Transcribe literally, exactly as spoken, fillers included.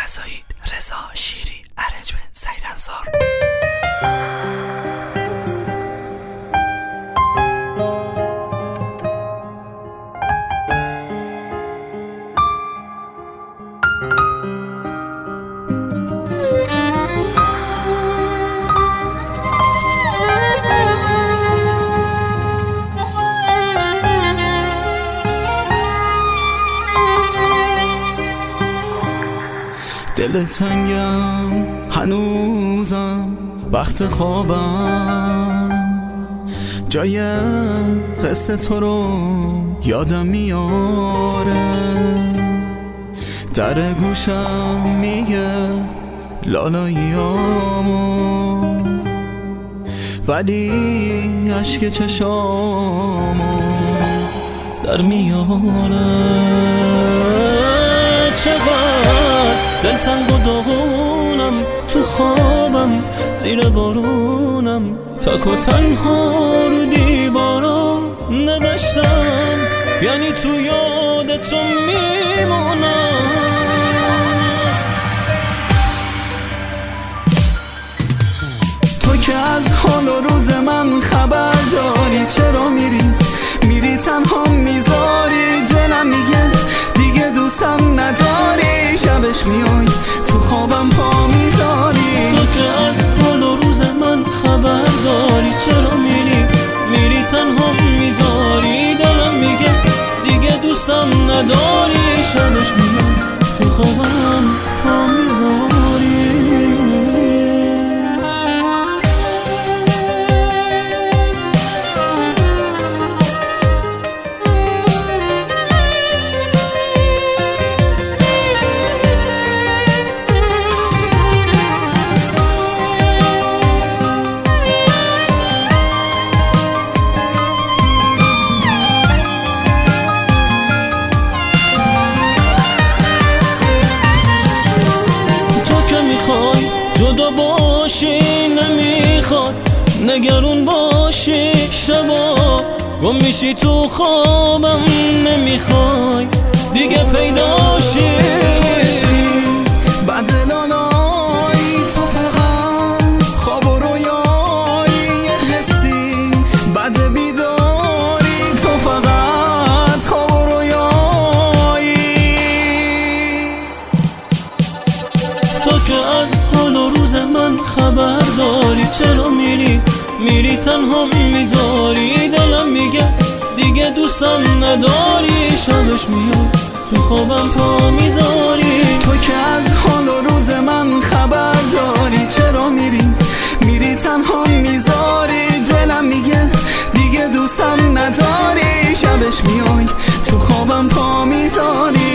رضایی، رضا شیری، ارنجمنت سعید انصار. دل تنگم هنوزم وقت خوابم، جای قصه تو رو یادم میاره، در گوشم میگه لالاییامو، ولی عشق چشامو در میاره. چقدر دلتنگ و داغونم، تو خوابم زیر بارونم، تک و تنها رو دیوارا نوشتم، یعنی تو یاد تو میمونم. تو که از حال و روز من خبر داری، چرا میری میری تنها میذاری، دلم میگه دیگه دوستم نداری، شبش میای تو خوابم پا میذاری. تو که از حال و روز من خبر داری، چرا میری میری تنها میذاری، دلم میگه دیگه دوستم نداری، شبش میای تو خوابم پا میذاری. جدا باشی نمیخواد، نگرون باشی شبا گم میشی تو خوابم، نمیخوای دیگه پیداشی. بعد لالایی تو فقط خواب و رویایی، یه حسی بعد بیداری تو فقط خواب و رویایی. تو که از حال و روز من خبر داری، چرا میری میری تنها میذاری، دلم میگه دیگه دوستم نداری، شبش میاد تو خوابم پا میذاری. تو که از حال و روز من خبر داری، چرا میری میری تنها میذاری، دلم میگه دیگه دوستم نداری، شبش میای تو خوابم پا میذاری.